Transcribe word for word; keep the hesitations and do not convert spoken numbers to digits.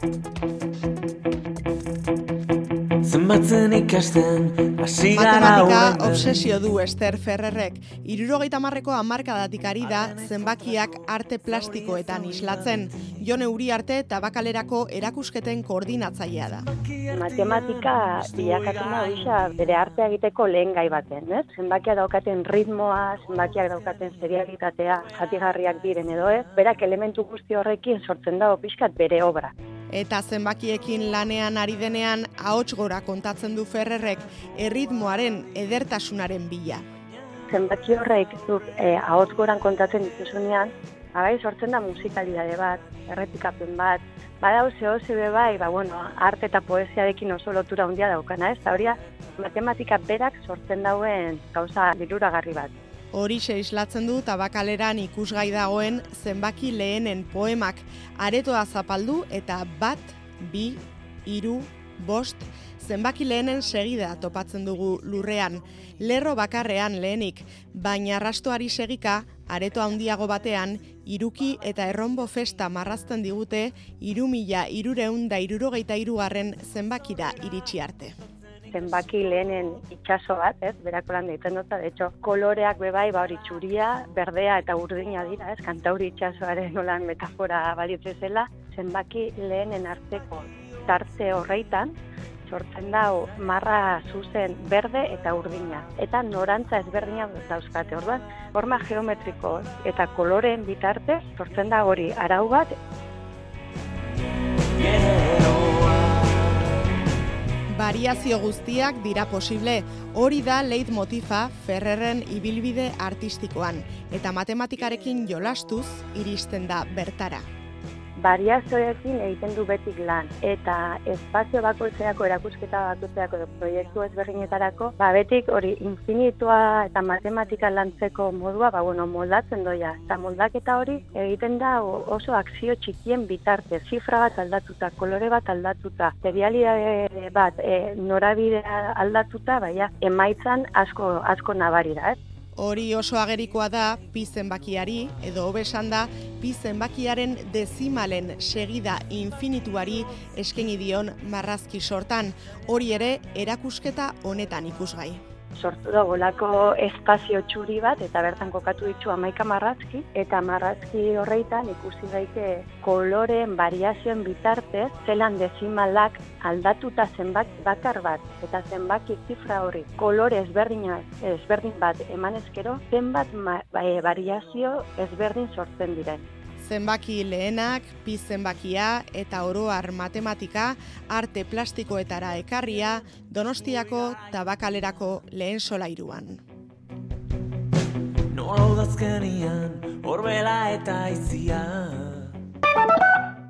Zenbatzen ikasten, hasi gara Matematika hurrengan. obsesio du Ester Ferrerrek. Hirurogeita hamarreko hamarkadatik ari da zenbakiak arte plastikoetan islatzen. Jon Uriarte Tabakalerako erakusketen koordinatzailea da. Matematika bilakatzen da hoxa bere artea egiteko lehen gai baten, ez? Zenbakiak daukaten ritmoa, zenbakiak daukaten serialitatea, zatigarriak diren edo ez, berak elementu guzti horrekin sortzen dago pixkat bere obra. Eta zenbakiekin lanean ari denean ahots gora kontatzen du Ferrerrek erritmoaren edertasunaren bila. Zenbaki horrek zuk eh, ahots goran kontatzen dituzunean, agai sortzen da musikalitate bat, errepikapen bat, badau zeo zebe bai, ba, bueno, arte eta poesiarekin oso lotura handia daukana, ez? Hori matematika berak sortzen dauen gauza liluragarri bat. Horixe islatzen du Tabakaleran ikusgai dagoen zenbaki lehenen poemak aretoa zapaldu eta bat, bi, hiru, bost, zenbaki lehenen segida topatzen dugu lurrean, lerro bakarrean lehenik, baina arrastoari segika, areto handiago batean, hiruki eta erronbo festa marrazten digute hiru mila hirurehun eta hirurogeita hirugarren zenbakira iritsi arte. Zenbaki lehenen itsaso bat, ez, berako lan egiten dut, de hecho, koloreak bebai, ba hori txuria, berdea eta urdina dira, ez, kantauri itsasoaren nolan metafora balitz zela, zenbaki lehenen arteko tarte horreitan, sortzen dau marra zuzen berde eta urdina, eta norantza ezberdina dauzkate, orduan, forma geometriko eta koloreen bitartez, sortzen da hori arau bat. Variazio guztiak dira posible, hori da leitmotifa Ferrerren ibilbide artistikoan, eta matematikarekin jolastuz iristen da bertara. Variazioekin egiten du betik lan, eta espazio bakoitzeako, erakusketa bakoitzeako, proiektu ezberdinetarako, ba betik hori infinitua eta matematika lantzeko modua, ba bueno, moldatzen doia, eta moldaketa hori egiten da oso akzio txikien bitarte, zifra bat aldatuta, kolore bat aldatuta, serialidade bat, e, norabidea aldatuta, baina emaitzan asko, asko nabari da, ez? Hori oso agerikoa da pi zenbakiari, edo hobe esan da, pi zenbakiaren dezimalen segida infinituari eskaini dion marrazki sortan. Hori ere erakusketa honetan ikusgai. Sortu da golako espazio txuri bat, eta bertan kokatu ditu hamaika marrazki, eta marrazki horreitan ikusi daite koloreen variazioen bitartez, zelan dezimalak aldatuta zenbaki bakar bat, eta zenbaki zifra hori kolore ezberdin, ezberdin bat emanezkero, zenbat ma, e, variazio ezberdin sortzen diren. Zenbaki lehenak, pi zenbakia eta oroar matematika arte plastikoetara ekarria Donostiako Tabakalerako lehen solairuan. Nola udazkenian, horbela eta aizia.